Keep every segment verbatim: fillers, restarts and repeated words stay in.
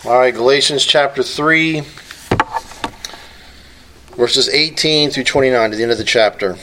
All right, Galatians chapter three, verses eighteen through twenty-nine, to the end of the chapter.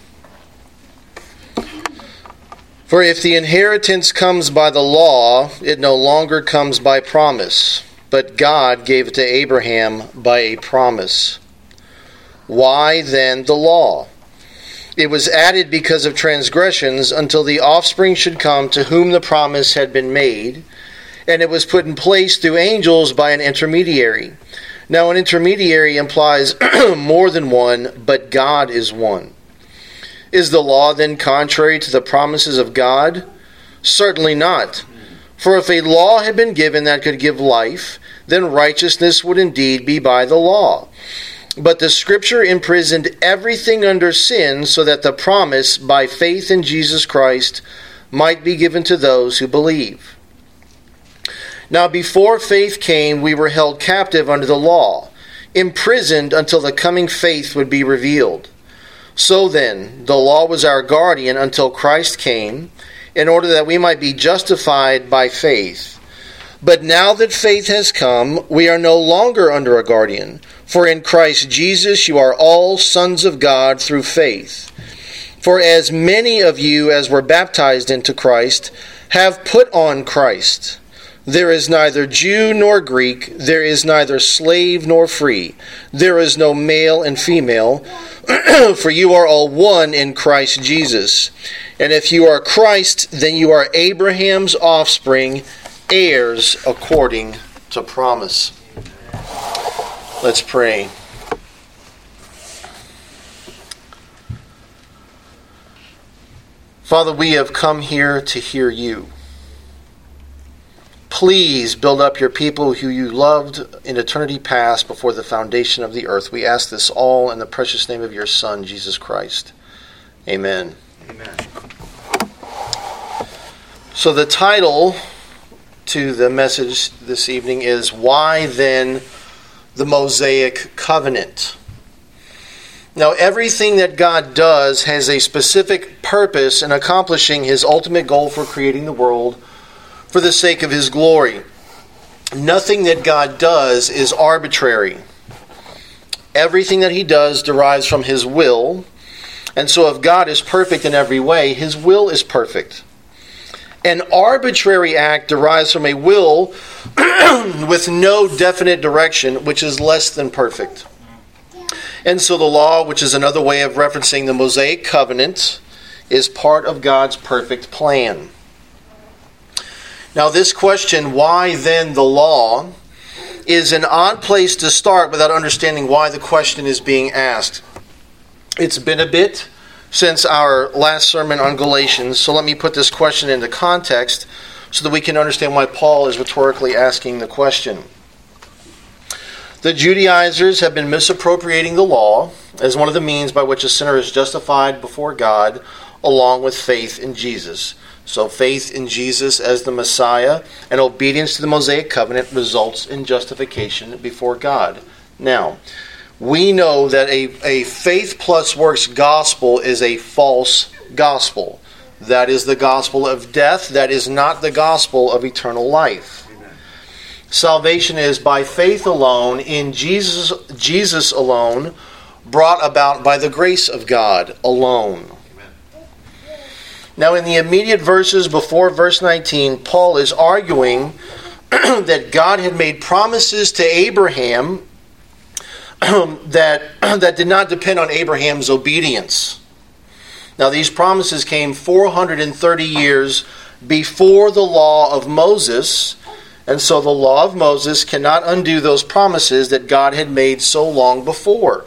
For if the inheritance comes by the law, it no longer comes by promise, but God gave it to Abraham by a promise. Why then the law? It was added because of transgressions until the offspring should come to whom the promise had been made, and it was put in place through angels by an intermediary. Now an intermediary implies more than one, but God is one. Is the law then contrary to the promises of God? Certainly not. For if a law had been given that could give life, then righteousness would indeed be by the law. But the Scripture imprisoned everything under sin so that the promise by faith in Jesus Christ might be given to those who believe. Now before faith came, we were held captive under the law, imprisoned until the coming faith would be revealed. So then, the law was our guardian until Christ came, in order that we might be justified by faith. But now that faith has come, we are no longer under a guardian. For in Christ Jesus you are all sons of God through faith. For as many of you as were baptized into Christ have put on Christ. There is neither Jew nor Greek, there is neither slave nor free, there is no male and female, for you are all one in Christ Jesus. And if you are Christ, then you are Abraham's offspring, heirs according to promise. Let's pray. Father, we have come here to hear you. Please build up your people who you loved in eternity past before the foundation of the earth. We ask this all in the precious name of your Son, Jesus Christ. Amen. Amen. So the title to the message this evening is, Why Then the Mosaic Covenant? Now, everything that God does has a specific purpose in accomplishing his ultimate goal for creating the world for the sake of his glory. Nothing that God does is arbitrary. Everything that he does derives from his will. And so if God is perfect in every way, his will is perfect. An arbitrary act derives from a will with no definite direction, which is less than perfect. And so the law, which is another way of referencing the Mosaic covenant, is part of God's perfect plan. Now this question, why then the law, is an odd place to start without understanding why the question is being asked. It's been a bit since our last sermon on Galatians, so let me put this question into context so that we can understand why Paul is rhetorically asking the question. The Judaizers have been misappropriating the law as one of the means by which a sinner is justified before God, along with faith in Jesus. So faith in Jesus as the Messiah and obedience to the Mosaic covenant results in justification before God. Now, we know that a, a faith plus works gospel is a false gospel. That is the gospel of death. That is not the gospel of eternal life. Amen. Salvation is by faith alone, in Jesus, Jesus alone, brought about by the grace of God alone. Now in the immediate verses before verse nineteen, Paul is arguing that God had made promises to Abraham that, that did not depend on Abraham's obedience. Now these promises came four hundred thirty years before the law of Moses, and so the law of Moses cannot undo those promises that God had made so long before.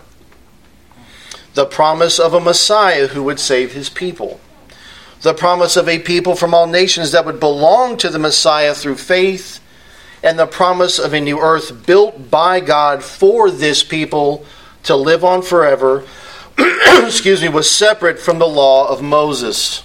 The promise of a Messiah who would save his people. The promise of a people from all nations that would belong to the Messiah through faith, and the promise of a new earth built by God for this people to live on forever, excuse me, was separate from the law of Moses.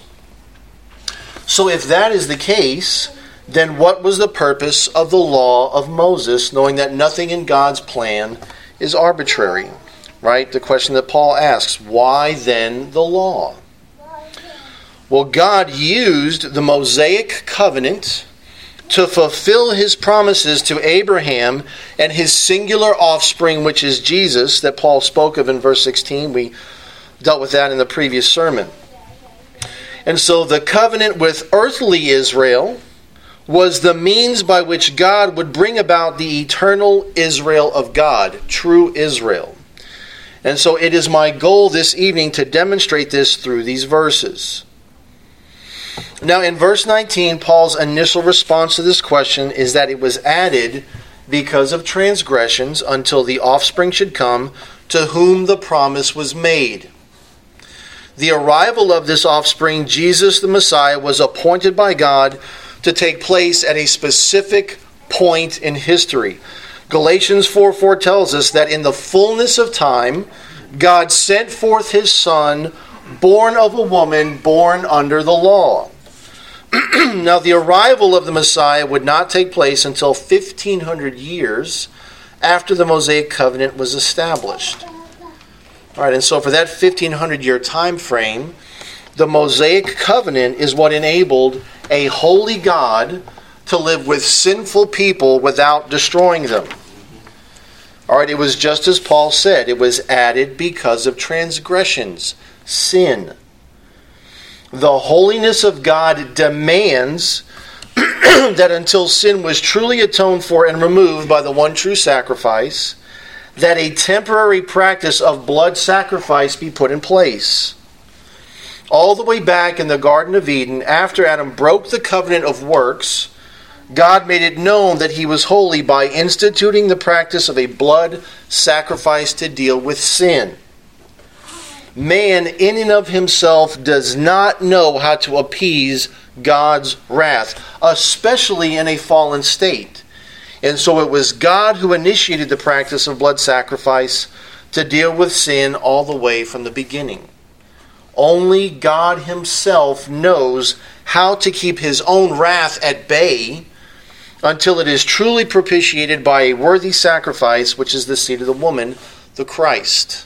So if that is the case, then what was the purpose of the law of Moses, knowing that nothing in God's plan is arbitrary? Right? The question that Paul asks, why then the law? Well, God used the Mosaic covenant to fulfill his promises to Abraham and his singular offspring, which is Jesus, that Paul spoke of in verse sixteen. We dealt with that in the previous sermon. And so the covenant with earthly Israel was the means by which God would bring about the eternal Israel of God, true Israel. And so it is my goal this evening to demonstrate this through these verses. Now in verse nineteen, Paul's initial response to this question is that it was added because of transgressions until the offspring should come to whom the promise was made. The arrival of this offspring, Jesus the Messiah, was appointed by God to take place at a specific point in history. Galatians four four tells us that in the fullness of time, God sent forth his Son, born of a woman, born under the law. Now, the arrival of the Messiah would not take place until fifteen hundred years after the Mosaic covenant was established. All right, and so for that fifteen hundred year time frame, the Mosaic covenant is what enabled a holy God to live with sinful people without destroying them. All right, it was just as Paul said. It was added because of transgressions, sin. The holiness of God demands that until sin was truly atoned for and removed by the one true sacrifice, that a temporary practice of blood sacrifice be put in place. All the way back in the Garden of Eden, after Adam broke the covenant of works, God made it known that he was holy by instituting the practice of a blood sacrifice to deal with sin. Man, in and of himself, does not know how to appease God's wrath, especially in a fallen state. And so it was God who initiated the practice of blood sacrifice to deal with sin all the way from the beginning. Only God himself knows how to keep his own wrath at bay until it is truly propitiated by a worthy sacrifice, which is the seed of the woman, the Christ.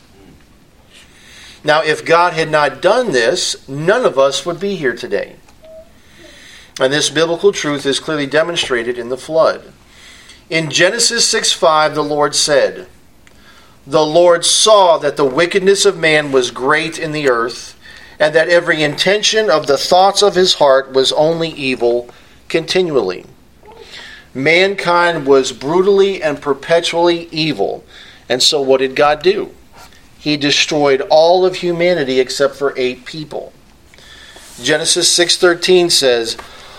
Now, if God had not done this, none of us would be here today. And this biblical truth is clearly demonstrated in the flood. In Genesis six five, the Lord said, "The Lord saw that the wickedness of man was great in the earth, and that every intention of the thoughts of his heart was only evil continually." Mankind was brutally and perpetually evil. And so what did God do? He destroyed all of humanity except for eight people. Genesis six thirteen says,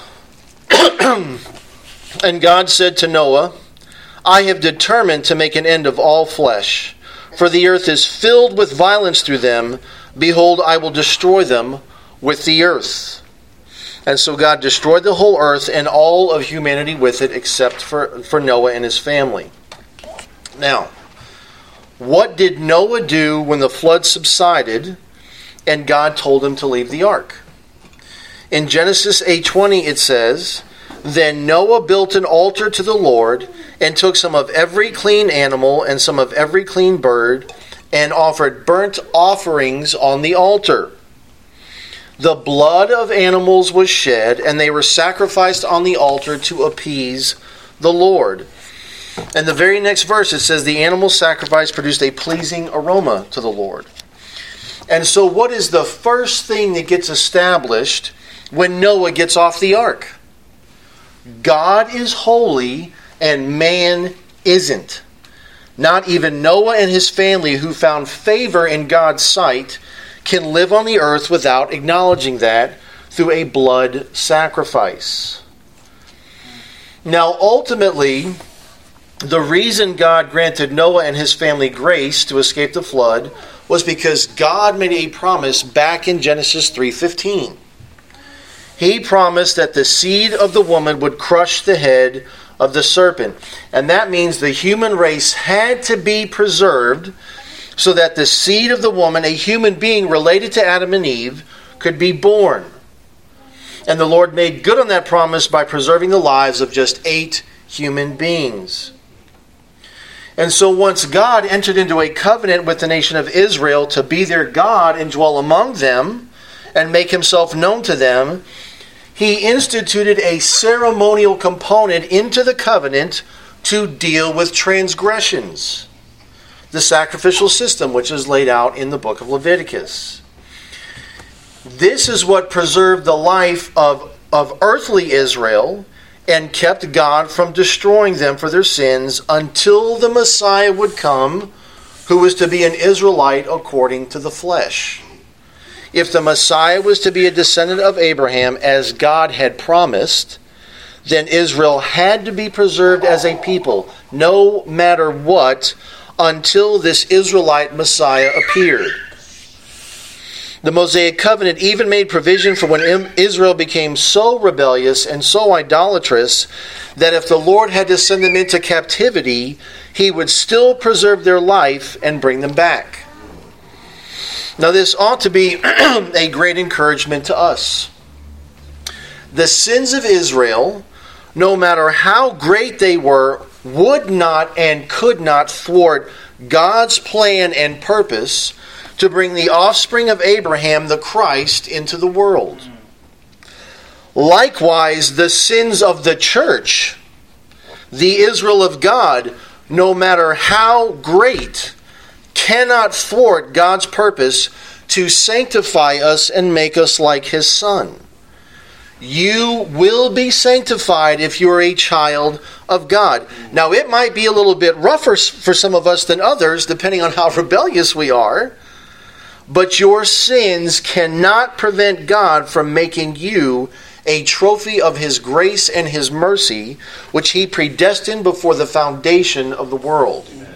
"And God said to Noah, I have determined to make an end of all flesh, for the earth is filled with violence through them. Behold, I will destroy them with the earth." And so God destroyed the whole earth and all of humanity with it except for, for Noah and his family. Now, what did Noah do when the flood subsided and God told him to leave the ark? In Genesis eight twenty it says, "Then Noah built an altar to the Lord and took some of every clean animal and some of every clean bird and offered burnt offerings on the altar. The blood of animals was shed, and they were sacrificed on the altar to appease the Lord." And the very next verse it says the animal sacrifice produced a pleasing aroma to the Lord. And so what is the first thing that gets established when Noah gets off the ark? God is holy and man isn't. Not even Noah and his family, who found favor in God's sight, can live on the earth without acknowledging that through a blood sacrifice. Now, ultimately, the reason God granted Noah and his family grace to escape the flood was because God made a promise back in Genesis three fifteen. He promised that the seed of the woman would crush the head of the serpent. And that means the human race had to be preserved so that the seed of the woman, a human being related to Adam and Eve, could be born. And the Lord made good on that promise by preserving the lives of just eight human beings. And so once God entered into a covenant with the nation of Israel to be their God and dwell among them and make himself known to them, he instituted a ceremonial component into the covenant to deal with transgressions. The sacrificial system, which is laid out in the book of Leviticus. This is what preserved the life of, of earthly Israel and kept God from destroying them for their sins until the Messiah would come, who was to be an Israelite according to the flesh. If the Messiah was to be a descendant of Abraham, as God had promised, then Israel had to be preserved as a people, no matter what, until this Israelite Messiah appeared. The Mosaic covenant even made provision for when Israel became so rebellious and so idolatrous that if the Lord had to send them into captivity, he would still preserve their life and bring them back. Now this ought to be a great encouragement to us. The sins of Israel, no matter how great they were, would not and could not thwart God's plan and purpose to bring the offspring of Abraham, the Christ, into the world. Likewise, the sins of the church, the Israel of God, no matter how great, cannot thwart God's purpose to sanctify us and make us like His Son. You will be sanctified if you're a child of God. Now, it might be a little bit rougher for some of us than others, depending on how rebellious we are. But your sins cannot prevent God from making you a trophy of His grace and His mercy, which He predestined before the foundation of the world. Amen.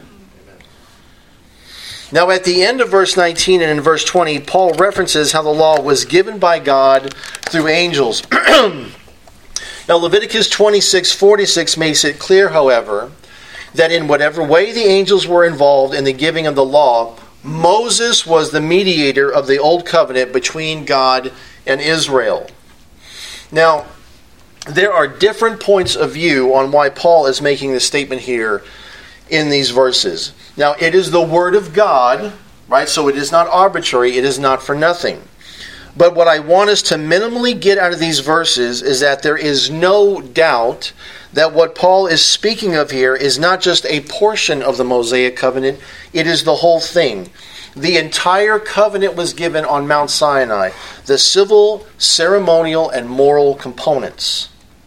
Now, at the end of verse nineteen and in verse twenty, Paul references how the law was given by God through angels. Now, Leviticus twenty-six forty-six makes it clear, however, that in whatever way the angels were involved in the giving of the law, Moses was the mediator of the old covenant between God and Israel. Now, there are different points of view on why Paul is making this statement here in these verses. Now, it is the Word of God, right? So it is not arbitrary. It is not for nothing. But what I want us to minimally get out of these verses is that there is no doubt that what Paul is speaking of here is not just a portion of the Mosaic covenant, it is the whole thing. The entire covenant was given on Mount Sinai, the civil, ceremonial, and moral components.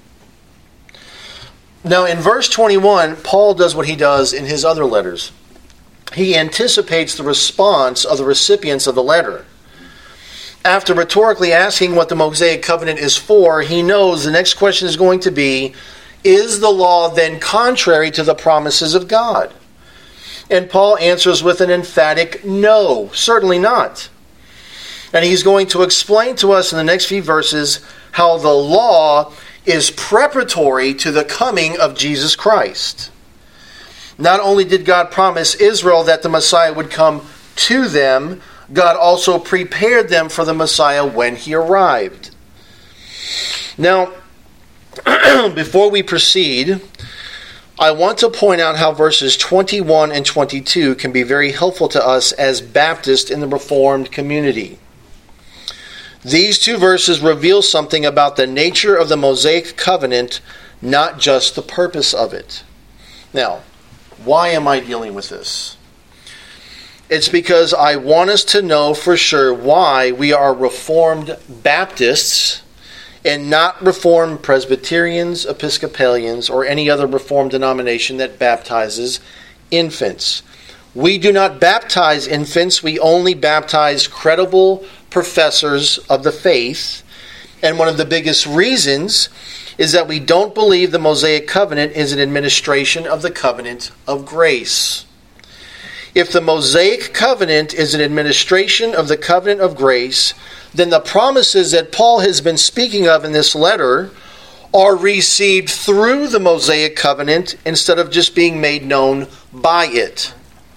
Now in verse twenty-one, Paul does what he does in his other letters. He anticipates the response of the recipients of the letter. After rhetorically asking what the Mosaic covenant is for, he knows the next question is going to be, is the law then contrary to the promises of God? And Paul answers with an emphatic no, certainly not. And he's going to explain to us in the next few verses how the law is preparatory to the coming of Jesus Christ. Not only did God promise Israel that the Messiah would come to them, God also prepared them for the Messiah when He arrived. Now, before we proceed, I want to point out how verses twenty-one and twenty-two can be very helpful to us as Baptists in the Reformed community. These two verses reveal something about the nature of the Mosaic covenant, not just the purpose of it. Now, why am I dealing with this? It's because I want us to know for sure why we are Reformed Baptists and not Reformed Presbyterians, Episcopalians, or any other Reformed denomination that baptizes infants. We do not baptize infants. We only baptize credible professors of the faith. And one of the biggest reasons is that we don't believe the Mosaic covenant is an administration of the covenant of grace. If the Mosaic covenant is an administration of the covenant of grace, then the promises that Paul has been speaking of in this letter are received through the Mosaic covenant instead of just being made known by it.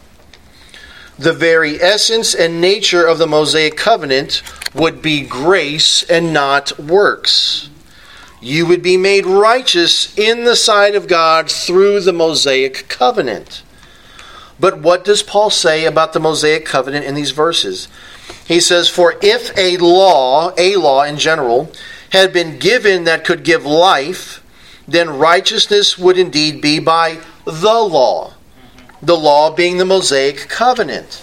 The very essence and nature of the Mosaic covenant would be grace and not works. You would be made righteous in the sight of God through the Mosaic covenant. But what does Paul say about the Mosaic covenant in these verses? He says, for if a law, a law in general, had been given that could give life, then righteousness would indeed be by the law. The law being the Mosaic covenant.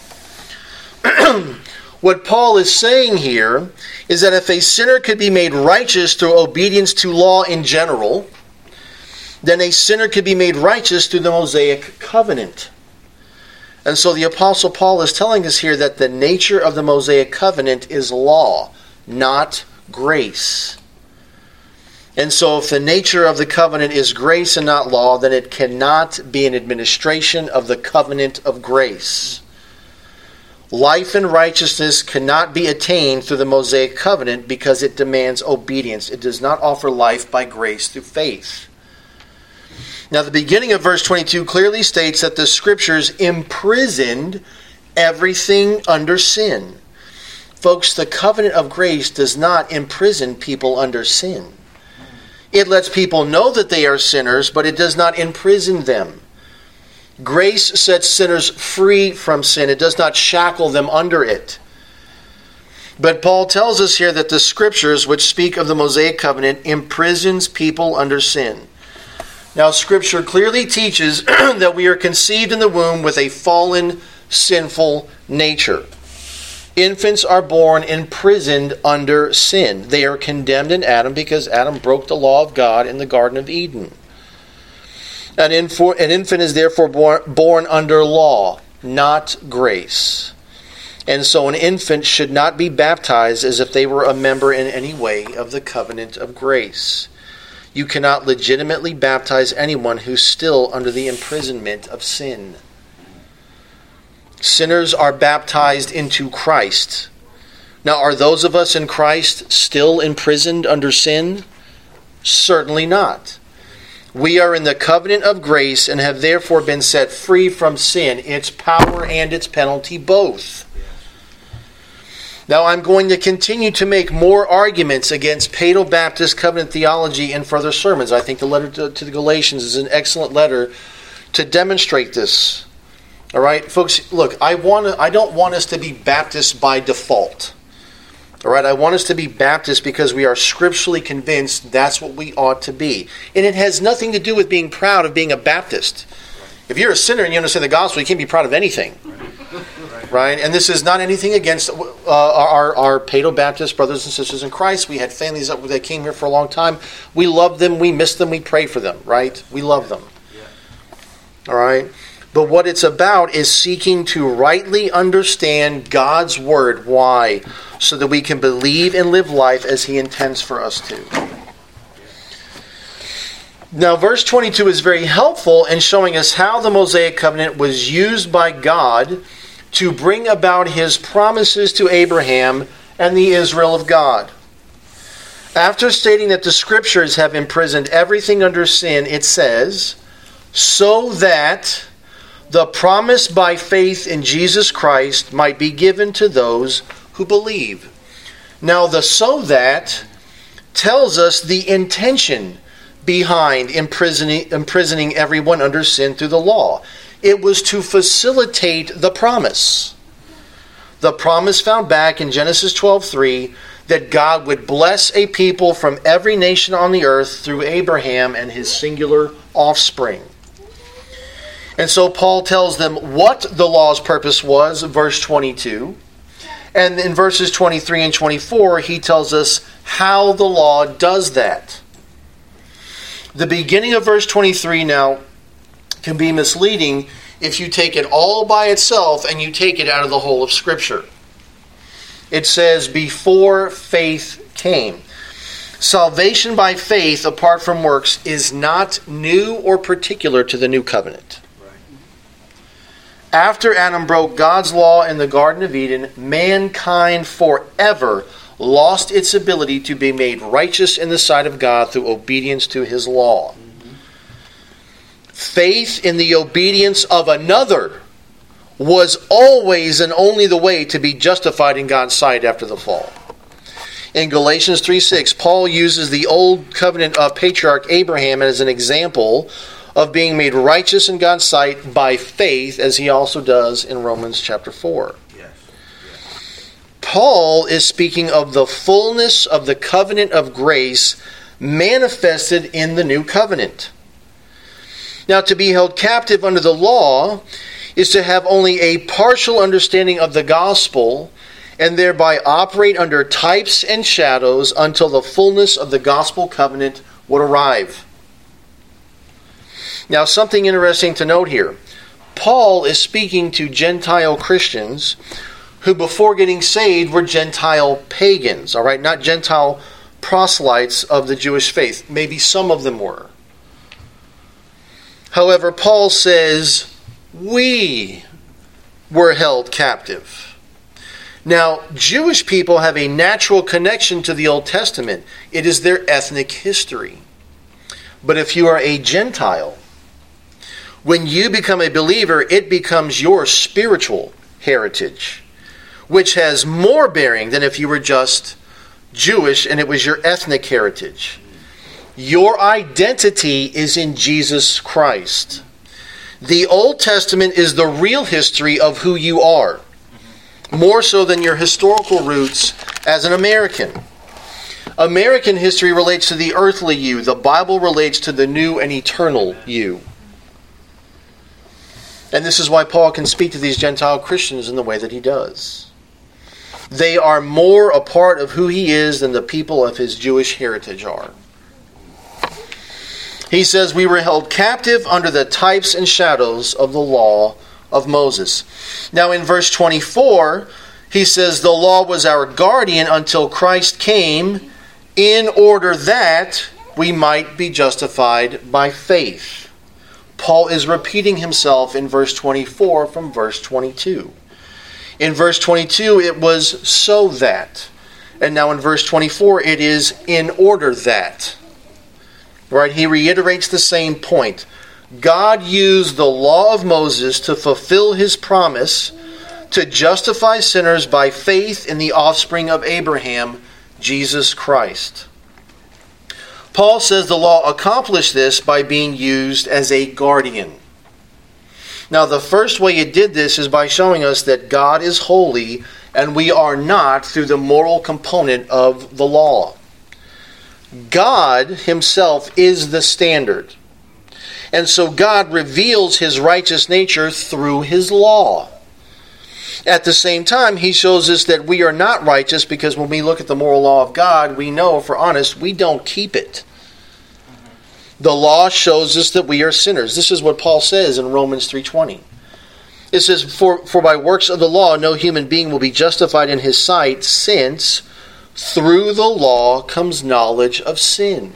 What Paul is saying here is that if a sinner could be made righteous through obedience to law in general, then a sinner could be made righteous through the Mosaic covenant. And so the Apostle Paul is telling us here that the nature of the Mosaic covenant is law, not grace. And so if the nature of the covenant is grace and not law, then it cannot be an administration of the covenant of grace. Life and righteousness cannot be attained through the Mosaic covenant because it demands obedience. It does not offer life by grace through faith. Now, the beginning of verse twenty-two clearly states that the Scriptures imprisoned everything under sin. Folks, the covenant of grace does not imprison people under sin. It lets people know that they are sinners, but it does not imprison them. Grace sets sinners free from sin. It does not shackle them under it. But Paul tells us here that the Scriptures, which speak of the Mosaic covenant, imprisons people under sin. Now, Scripture clearly teaches that we are conceived in the womb with a fallen, sinful nature. Infants are born imprisoned under sin. They are condemned in Adam because Adam broke the law of God in the Garden of Eden. An, info, an infant is therefore born, born under law, not grace. And so an infant should not be baptized as if they were a member in any way of the covenant of grace. You cannot legitimately baptize anyone who's still under the imprisonment of sin. Sinners are baptized into Christ. Now, are those of us in Christ still imprisoned under sin? Certainly not. We are in the covenant of grace and have therefore been set free from sin, its power and its penalty both. Now, I'm going to continue to make more arguments against Paedo-Baptist covenant theology in further sermons. I think the letter to, to the Galatians is an excellent letter to demonstrate this. All right, folks, look, I want to, I don't want us to be Baptists by default. All right, I want us to be Baptists because we are scripturally convinced that's what we ought to be. And it has nothing to do with being proud of being a Baptist. If you're a sinner and you understand the gospel, you can't be proud of anything. Right? And this is not anything against uh, our, our Paedo-Baptist brothers and sisters in Christ. We had families that, that came here for a long time. We love them. We miss them. We pray for them. Right? We love them. All right? But what it's about is seeking to rightly understand God's Word. Why? So that we can believe and live life as He intends for us to. Now, verse twenty-two is very helpful in showing us how the Mosaic covenant was used by God to bring about His promises to Abraham and the Israel of God. After stating that the Scriptures have imprisoned everything under sin, it says, so that the promise by faith in Jesus Christ might be given to those who believe. Now, the so that tells us the intention behind imprisoning, imprisoning everyone under sin through the law. It was to facilitate the promise. The promise found back in Genesis twelve three that God would bless a people from every nation on the earth through Abraham and his singular offspring. And so Paul tells them what the law's purpose was, verse twenty-two. And in verses twenty-three and twenty-four, he tells us how the law does that. The beginning of verse twenty-three now can be misleading if you take it all by itself and you take it out of the whole of Scripture. It says, before faith came. Salvation by faith apart from works is not new or particular to the new covenant. After Adam broke God's law in the Garden of Eden, mankind forever lost its ability to be made righteous in the sight of God through obedience to His law. Mm-hmm. Faith in the obedience of another was always and only the way to be justified in God's sight after the fall. In Galatians three six, Paul uses the old covenant of patriarch Abraham as an example of being made righteous in God's sight by faith, as he also does in Romans chapter four. Yes. Yes. Paul is speaking of the fullness of the covenant of grace manifested in the new covenant. Now, to be held captive under the law is to have only a partial understanding of the gospel and thereby operate under types and shadows until the fullness of the gospel covenant would arrive. Now, something interesting to note here. Paul is speaking to Gentile Christians who before getting saved were Gentile pagans, all right, not Gentile proselytes of the Jewish faith. Maybe some of them were. However, Paul says, we were held captive. Now, Jewish people have a natural connection to the Old Testament. It is their ethnic history. But if you are a Gentile, when you become a believer, it becomes your spiritual heritage, which has more bearing than if you were just Jewish and it was your ethnic heritage. Your identity is in Jesus Christ. The Old Testament is the real history of who you are, more so than your historical roots as an American. American history relates to the earthly you. The Bible relates to the new and eternal you. And this is why Paul can speak to these Gentile Christians in the way that he does. They are more a part of who he is than the people of his Jewish heritage are. He says, we were held captive under the types and shadows of the law of Moses. Now in verse twenty-four, he says, the law was our guardian until Christ came, in order that we might be justified by faith. Paul is repeating himself in verse twenty-four from verse twenty-two. In verse twenty-two, it was so that. And now in verse twenty-four, it is in order that. Right? He reiterates the same point. God used the law of Moses to fulfill his promise to justify sinners by faith in the offspring of Abraham, Jesus Christ. Paul says the law accomplished this by being used as a guardian. Now, the first way it did this is by showing us that God is holy and we are not, through the moral component of the law. God himself is the standard. And so God reveals his righteous nature through his law. At the same time, he shows us that we are not righteous because when we look at the moral law of God, we know, if we're honest, we don't keep it. The law shows us that we are sinners. This is what Paul says in Romans three twenty. It says, for, for by works of the law no human being will be justified in his sight, since through the law comes knowledge of sin.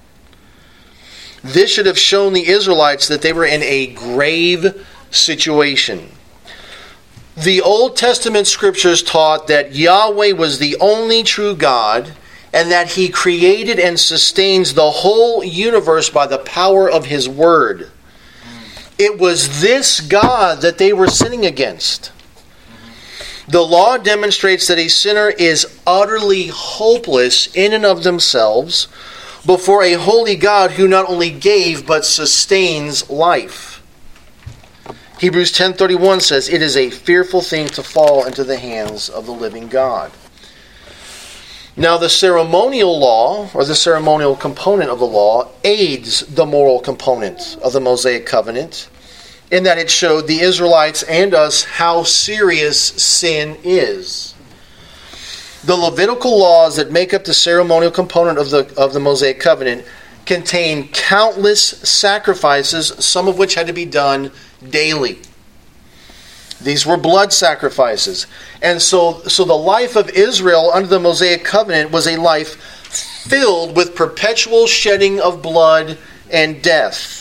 This should have shown the Israelites that they were in a grave situation. The Old Testament scriptures taught that Yahweh was the only true God and that he created and sustains the whole universe by the power of his word. It was this God that they were sinning against. The law demonstrates that a sinner is utterly hopeless in and of themselves before a holy God who not only gave but sustains life. Hebrews ten thirty-one says, it is a fearful thing to fall into the hands of the living God. Now, the ceremonial law, or the ceremonial component of the law, aids the moral component of the Mosaic covenant, in that it showed the Israelites and us how serious sin is. The Levitical laws that make up the ceremonial component of the, of the Mosaic covenant contain countless sacrifices, some of which had to be done daily. These were blood sacrifices. And so, so the life of Israel under the Mosaic covenant was a life filled with perpetual shedding of blood and death.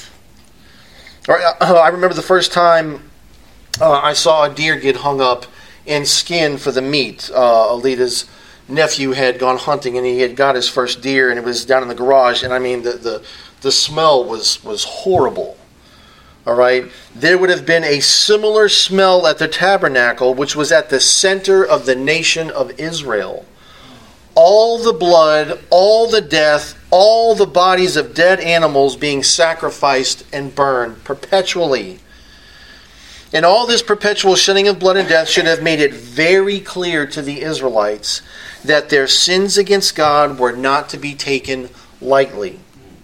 I remember the first time uh, I saw a deer get hung up and skinned for the meat. Uh, Alita's nephew had gone hunting and he had got his first deer and it was down in the garage. And I mean, the, the, the smell was, was horrible. All right? There would have been a similar smell at the tabernacle, which was at the center of the nation of Israel. All the blood, all the death, all the bodies of dead animals being sacrificed and burned perpetually. And all this perpetual shedding of blood and death should have made it very clear to the Israelites that their sins against God were not to be taken lightly.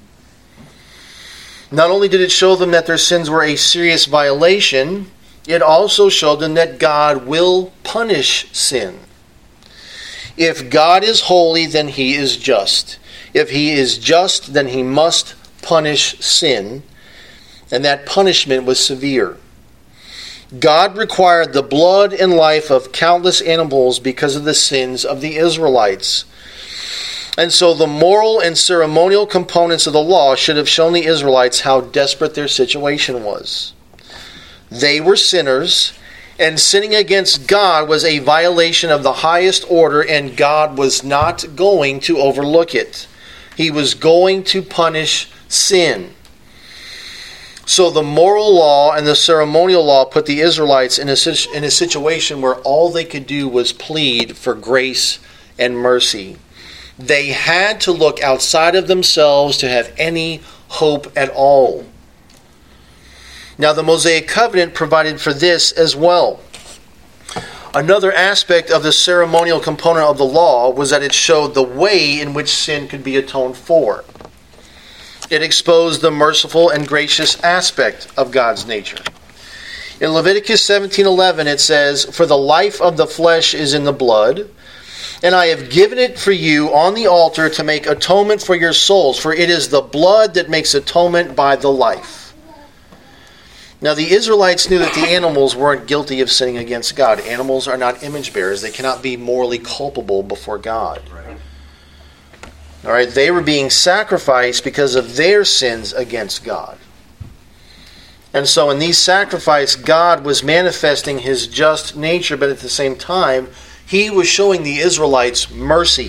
Not only did it show them that their sins were a serious violation, it also showed them that God will punish sin. If God is holy, then he is just. If he is just, then he must punish sin. And that punishment was severe. God required the blood and life of countless animals because of the sins of the Israelites. And so the moral and ceremonial components of the law should have shown the Israelites how desperate their situation was. They were sinners, and sinning against God was a violation of the highest order, and God was not going to overlook it. He was going to punish sin. So the moral law and the ceremonial law put the Israelites in a, in a situation where all they could do was plead for grace and mercy. They had to look outside of themselves to have any hope at all. Now the Mosaic covenant provided for this as well. Another aspect of the ceremonial component of the law was that it showed the way in which sin could be atoned for. It exposed the merciful and gracious aspect of God's nature. In Leviticus seventeen eleven it says, "For the life of the flesh is in the blood, and I have given it for you on the altar to make atonement for your souls, for it is the blood that makes atonement by the life." Now the Israelites knew that the animals weren't guilty of sinning against God. Animals are not image bearers. They cannot be morally culpable before God. All right, they were being sacrificed because of their sins against God. And so in these sacrifices, God was manifesting his just nature, but at the same time, he was showing the Israelites mercy.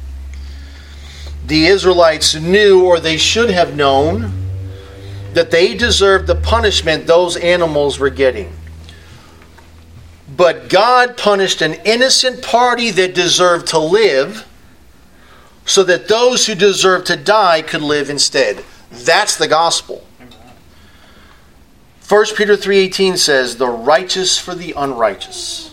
The Israelites knew, or they should have known, that they deserved the punishment those animals were getting. But God punished an innocent party that deserved to live, so that those who deserve to die could live instead. That's the gospel. First Peter three eighteen says, "The righteous for the unrighteous."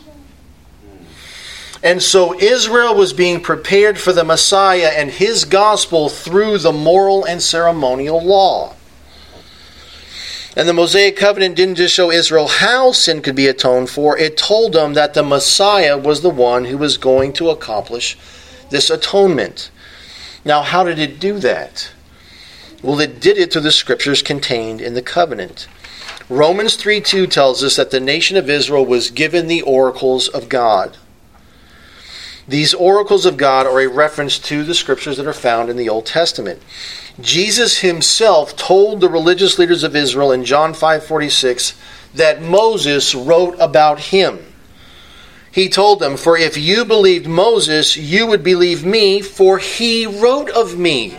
And so Israel was being prepared for the Messiah and his gospel through the moral and ceremonial law. And the Mosaic covenant didn't just show Israel how sin could be atoned for, it told them that the Messiah was the one who was going to accomplish this atonement. Now, how did it do that? Well, it did it through the scriptures contained in the covenant. Romans three two tells us that the nation of Israel was given the oracles of God. These oracles of God are a reference to the scriptures that are found in the Old Testament. Jesus himself told the religious leaders of Israel in John five forty-six that Moses wrote about him. He told them, "For if you believed Moses, you would believe me, for he wrote of me."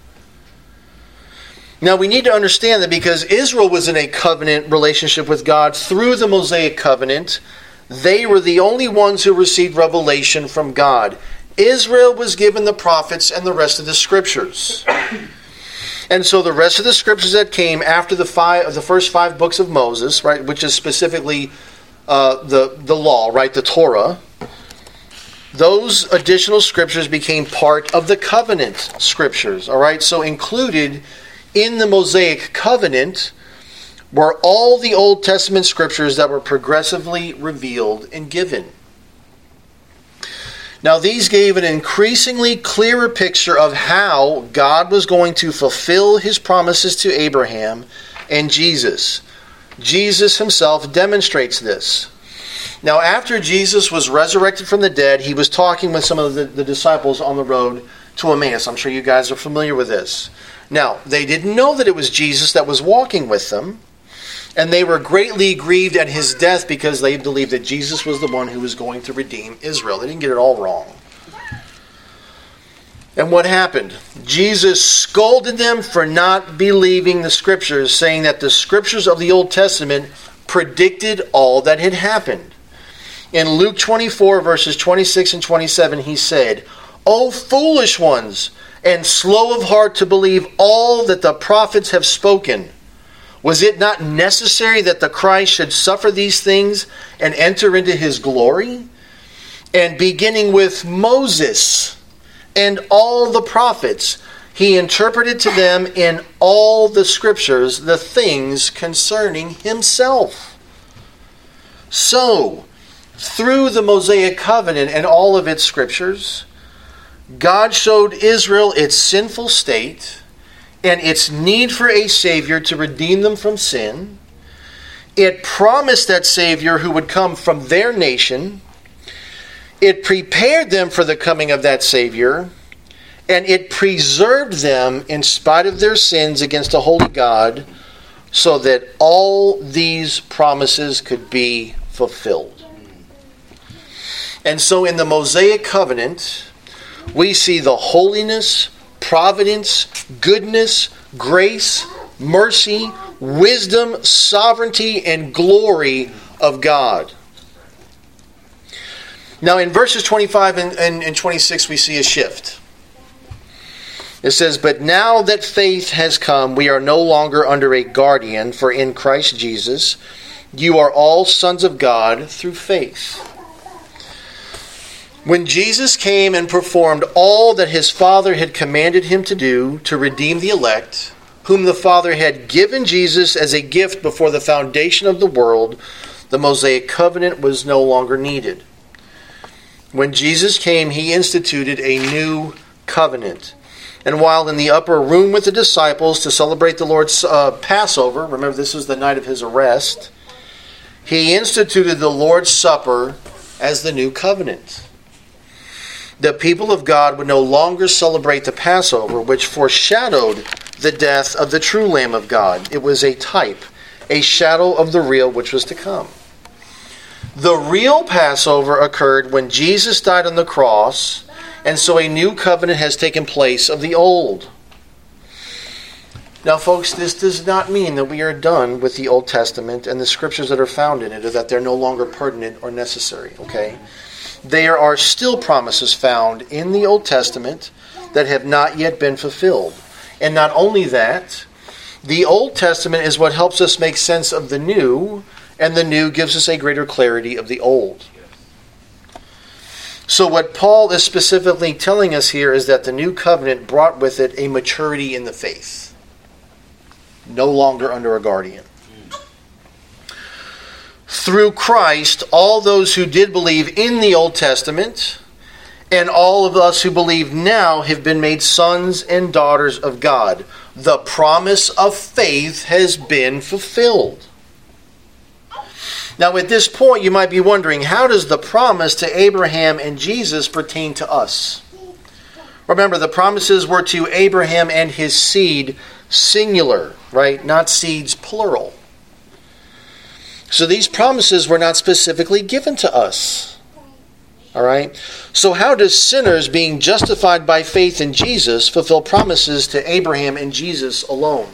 Now we need to understand that because Israel was in a covenant relationship with God through the Mosaic covenant, they were the only ones who received revelation from God. Israel was given the prophets and the rest of the scriptures. And so the rest of the scriptures that came after the five, the first five books of Moses, right, which is specifically uh, the, the law, right, the Torah, those additional scriptures became part of the covenant scriptures, all right? So included in the Mosaic covenant were all the Old Testament scriptures that were progressively revealed and given. Now, these gave an increasingly clearer picture of how God was going to fulfill his promises to Abraham and Jesus. Jesus himself demonstrates this. Now, after Jesus was resurrected from the dead, he was talking with some of the, the disciples on the road to Emmaus. I'm sure you guys are familiar with this. Now, they didn't know that it was Jesus that was walking with them, and they were greatly grieved at his death because they believed that Jesus was the one who was going to redeem Israel. They didn't get it all wrong. And what happened? Jesus scolded them for not believing the scriptures, saying that the scriptures of the Old Testament predicted all that had happened. In Luke twenty-four, verses twenty-six and twenty-seven, he said, "O foolish ones, and slow of heart to believe all that the prophets have spoken. Was it not necessary that the Christ should suffer these things and enter into his glory? And beginning with Moses and all the prophets, he interpreted to them in all the scriptures the things concerning himself. So, through the Mosaic covenant and all of its scriptures, God showed Israel its sinful state and its need for a Savior to redeem them from sin. It promised that Savior who would come from their nation. It prepared them for the coming of that Savior. And it preserved them in spite of their sins against a holy God, so that all these promises could be fulfilled. And so in the Mosaic covenant, we see the holiness, providence, goodness, grace, mercy, wisdom, sovereignty, and glory of God. Now in verses twenty-five and, and, and twenty-six we see a shift. It says, "But now that faith has come, we are no longer under a guardian, for in Christ Jesus you are all sons of God through faith." When Jesus came and performed all that his Father had commanded him to do to redeem the elect, whom the Father had given Jesus as a gift before the foundation of the world, the Mosaic covenant was no longer needed. When Jesus came, he instituted a new covenant. And while in the upper room with the disciples to celebrate the Lord's uh, Passover, remember this was the night of his arrest, he instituted the Lord's Supper as the new covenant. The people of God would no longer celebrate the Passover, which foreshadowed the death of the true Lamb of God. It was a type, a shadow of the real which was to come. The real Passover occurred when Jesus died on the cross, and so a new covenant has taken place of the old. Now, folks, this does not mean that we are done with the Old Testament and the scriptures that are found in it, or that they're no longer pertinent or necessary, okay? There are still promises found in the Old Testament that have not yet been fulfilled. And not only that, the Old Testament is what helps us make sense of the new, and the new gives us a greater clarity of the old. So what Paul is specifically telling us here is that the new covenant brought with it a maturity in the faith. No longer under a guardian. Through Christ, all those who did believe in the Old Testament and all of us who believe now have been made sons and daughters of God. The promise of faith has been fulfilled. Now at this point you might be wondering, how does the promise to Abraham and Jesus pertain to us? Remember, the promises were to Abraham and his seed, singular, right? Not seeds, plural. So these promises were not specifically given to us. All right? So how does sinners being justified by faith in Jesus fulfill promises to Abraham and Jesus alone?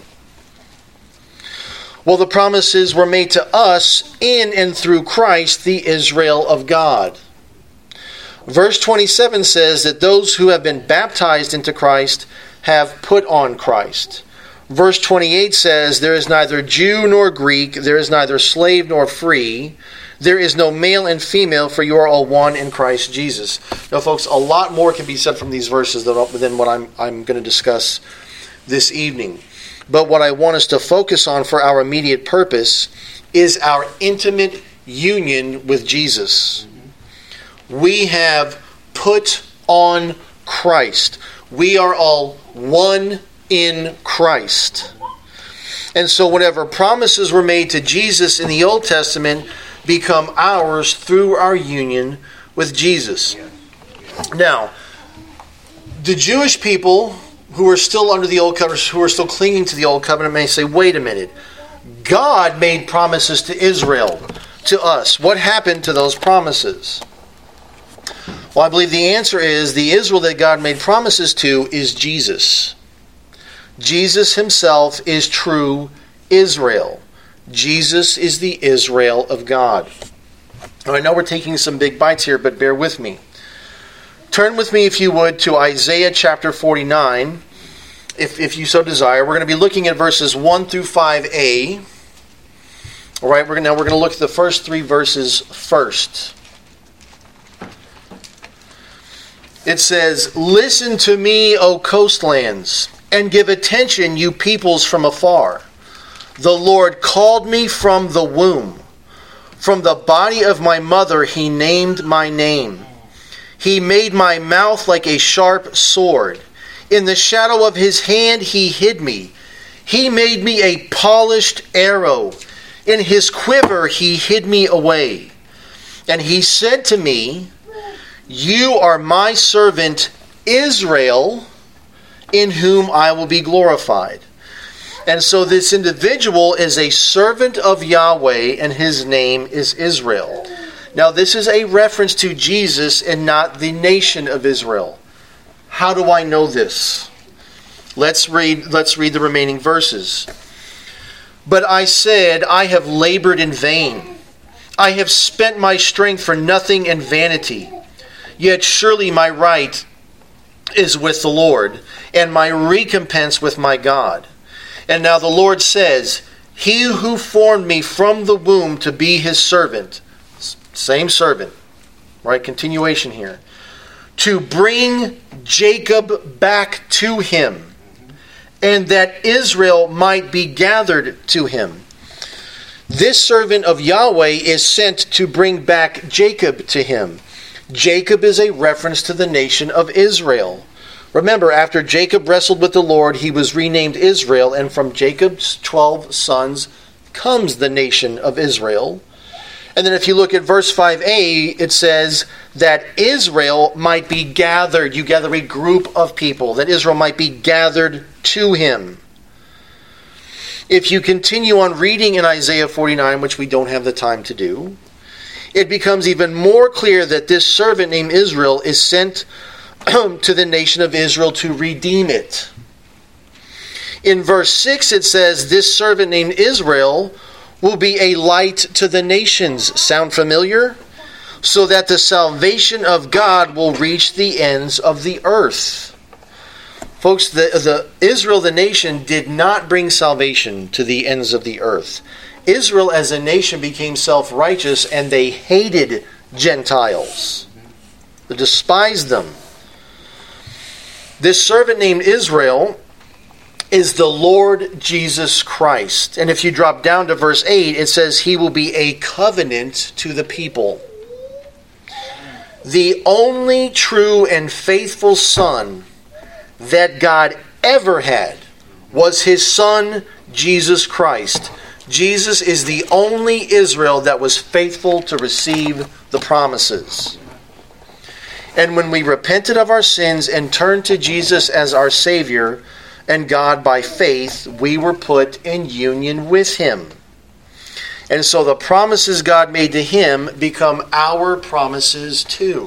Well, the promises were made to us in and through Christ, the Israel of God. Verse twenty-seven says that those who have been baptized into Christ have put on Christ. Verse twenty-eight says, there is neither Jew nor Greek, there is neither slave nor free, there is no male and female, for you are all one in Christ Jesus. Now, folks, a lot more can be said from these verses than, than what I'm, I'm going to discuss this evening. But what I want us to focus on for our immediate purpose is our intimate union with Jesus. We have put on Christ. We are all one in Christ. And so whatever promises were made to Jesus in the Old Testament become ours through our union with Jesus. Now, the Jewish people who are still under the Old Covenant, who are still clinging to the Old Covenant, may say, wait a minute. God made promises to Israel, to us. What happened to those promises? Well, I believe the answer is the Israel that God made promises to is Jesus. Jesus himself is true Israel. Jesus is the Israel of God. Now, I know we're taking some big bites here, but bear with me. Turn with me, if you would, to Isaiah chapter forty-nine. if, if you so desire. We're going to be looking at verses one through five a. All right, we're, now we're going to look at the first three verses first. It says, "Listen to me, O coastlands, and give attention, you peoples from afar. The Lord called me from the womb. From the body of my mother he named my name. He made my mouth like a sharp sword. In the shadow of his hand he hid me. He made me a polished arrow. In his quiver he hid me away. And he said to me, you are my servant Israel, in whom I will be glorified." And so this individual is a servant of Yahweh, and his name is Israel. Now this is a reference to Jesus and not the nation of Israel. How do I know this? Let's read, let's read the remaining verses. "But I said, I have labored in vain. I have spent my strength for nothing and vanity. Yet surely my right is with the Lord, and my recompense with my God. And now the Lord says, he who formed me from the womb to be his servant," same servant, right? Continuation here. "To bring Jacob back to him, and that Israel might be gathered to him." This servant of Yahweh is sent to bring back Jacob to him. Jacob is a reference to the nation of Israel. Remember, after Jacob wrestled with the Lord, he was renamed Israel, and from Jacob's twelve sons comes the nation of Israel. And then if you look at verse five a, it says that Israel might be gathered. You gather a group of people, that Israel might be gathered to him. If you continue on reading in Isaiah forty-nine, which we don't have the time to do, it becomes even more clear that this servant named Israel is sent to the nation of Israel to redeem it. In verse six it says, this servant named Israel will be a light to the nations. Sound familiar? So that the salvation of God will reach the ends of the earth. Folks, the, the Israel, the nation, did not bring salvation to the ends of the earth. Israel as a nation became self-righteous, and they hated Gentiles. They despised them. This servant named Israel is the Lord Jesus Christ. And if you drop down to verse eight, it says he will be a covenant to the people. The only true and faithful son that God ever had was his son, Jesus Christ. Jesus is the only Israel that was faithful to receive the promises. And when we repented of our sins and turned to Jesus as our Savior and God by faith, we were put in union with him. And so the promises God made to him become our promises too.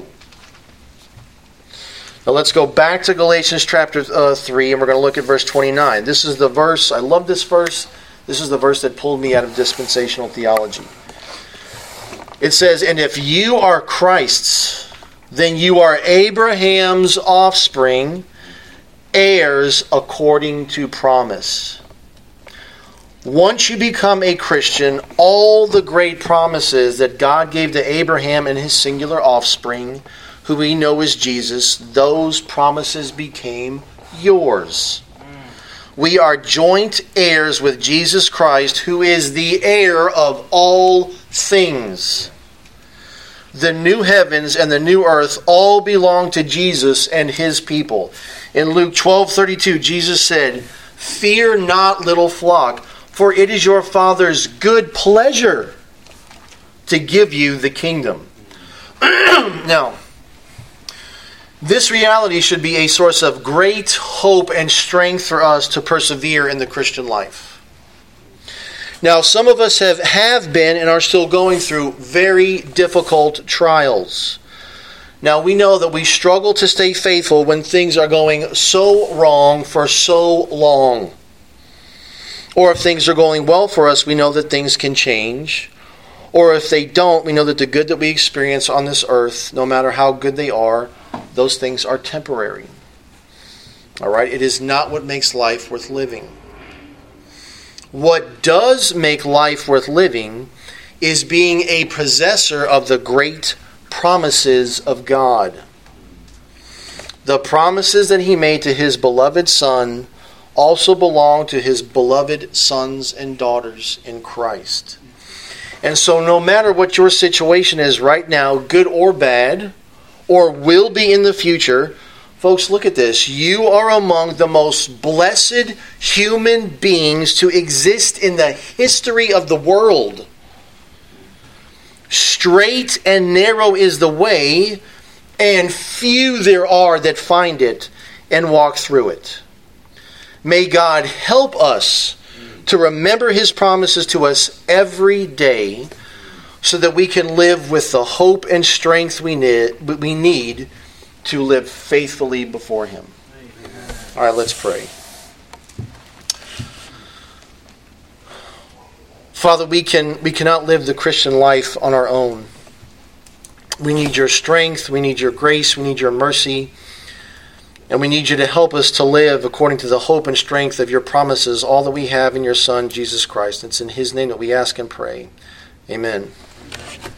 Now let's go back to Galatians chapter uh, three, and we're going to look at verse twenty-nine. This is the verse, I love this verse. This is the verse that pulled me out of dispensational theology. It says, "And if you are Christ's, then you are Abraham's offspring, heirs according to promise." Once you become a Christian, all the great promises that God gave to Abraham and his singular offspring, who we know as Jesus, those promises became yours. We are joint heirs with Jesus Christ, who is the heir of all things. The new heavens and the new earth all belong to Jesus and his people. In Luke twelve thirty-two, Jesus said, "Fear not, little flock, for it is your Father's good pleasure to give you the kingdom." Now, this reality should be a source of great hope and strength for us to persevere in the Christian life. Now, some of us have, have been and are still going through very difficult trials. Now, we know that we struggle to stay faithful when things are going so wrong for so long. Or if things are going well for us, we know that things can change. Or if they don't, we know that the good that we experience on this earth, no matter how good they are, those things are temporary. All right? It is not what makes life worth living. What does make life worth living is being a possessor of the great promises of God. The promises that He made to His beloved Son also belong to His beloved sons and daughters in Christ. And so no matter what your situation is right now, good or bad, or will be in the future, folks, look at this. You are among the most blessed human beings to exist in the history of the world. Straight and narrow is the way, and few there are that find it and walk through it. May God help us to remember His promises to us every day so that we can live with the hope and strength we need, we need to live faithfully before Him. All right, let's pray. Father, we can we cannot live the Christian life on our own. We need Your strength, we need Your grace, we need Your mercy, and we need You to help us to live according to the hope and strength of Your promises, all that we have in Your Son, Jesus Christ. It's in His name that we ask and pray. Amen.